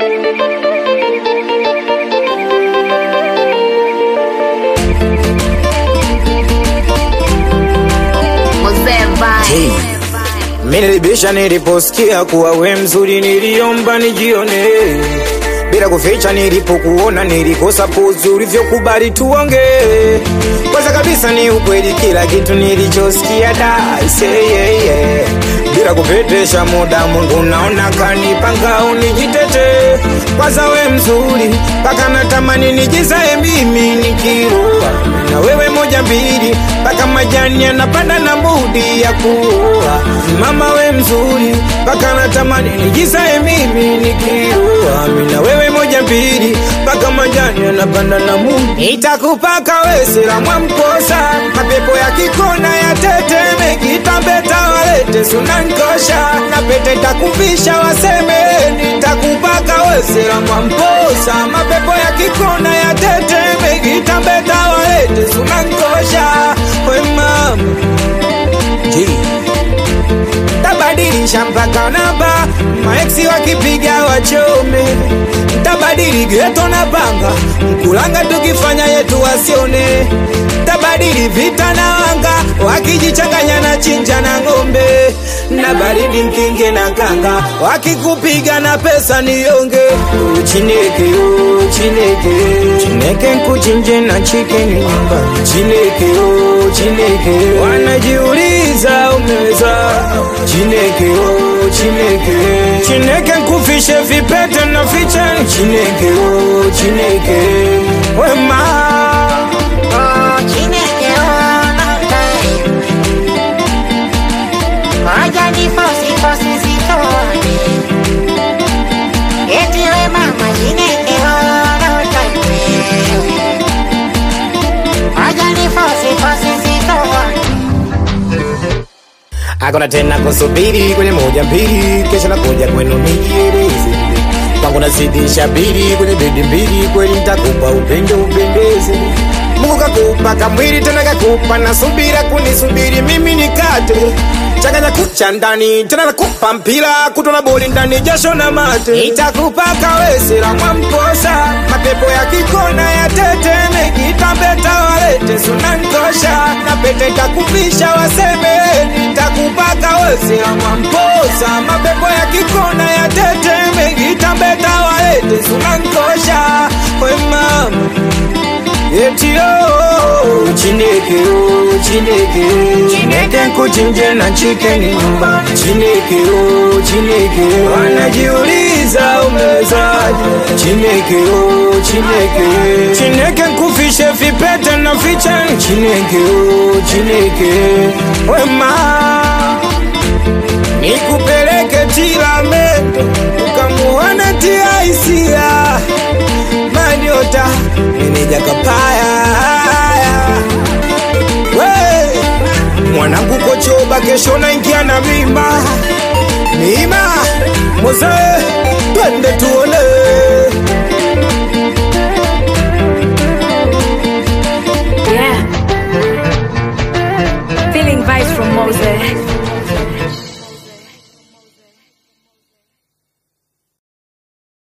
Nilibisha niliposikia kuwa we mzuri, niliomba nijione. Bila kuficha nilipokuona nilikosa pozi ulivyokubali tuonge. Kwanza kabisa ni ukweli kila kitu nilichosikia I say yeah. Bila kupetesha muda Mungu naona kanipanga unijitete. Kwanza we mzuri paka natamani nijizae mimi nikiroa. Na wewe moja mbili paka majani yanapanda na mbudi ya kuoa. Mama we mzuri paka natamani nijizae mimi nikiroa. Na wewe moja mbili paka majani yanapanda na mbudi. Itakupaka we sila mwamkosa. Mapepo ya kikona ya teteme kitambeta walete sunankosha. Na pete takuvisha waseme nitakupaka we sila mwamkosa. Mapepo ya kikona ya teteme kitambeta walete sunankosha. We mama tabadilisha mpaka namba. Maeksi wakipiga wachome. Tabadili geto na panga. Mkulanga tukifanya yetu wasione. Tabadili vita na wanga. Wakijichanganya na chinja na ngombe. Na baridi mkinge na kanga. Wakikupiga na pesa nionge. Chineke chineke. Chineke nkuchinje na chicken nyumba. Chineke chineke. Wanajiuliza umeweza. Chineke chineke. Chineke nkufishe vipete na fiche. Chineke chineke. Wema Chineke Waja ni fosi zitone. Eti we mama Chineke Waja ni fosi zitone. Hakuna tena kusubiri kwenye moja mbili. Kesho nakuja kwenu nijieleze. Kwangu nazidisha bili kwenye bedi mbili. Kweli nitakupa upendo upendeze. Mungu kakupa kamwili tena kakupa na subira kunisubiri mimi nikate. Changanya kucha ndani tena nakupa mpira. Kutona boli ndani jasho na mate. Itakupa kawese la mwamkosa. Mapepo ya kikona ya teteme kitambeta walete sunankosha. Na pete takuvisha waseme nitakupa kawese la mwamkosa. Mapepo ya kikona ya teteme kitambeta walete sunankosha. We mama eti Chineke chineke. Chineke nkuchinje na chicken nyumba. Chineke chineke. Wanajiuliza umewezaje. Chineke chineke. Chineke nkufishe vipete na ficha. Chineke chineke. Wema nikupeleke Tilamendo ukamuone tiaisia. Manyota meneja kapaya. Mwanangu kochoba kesho na ingia na mima. Mima Moze twende tuone.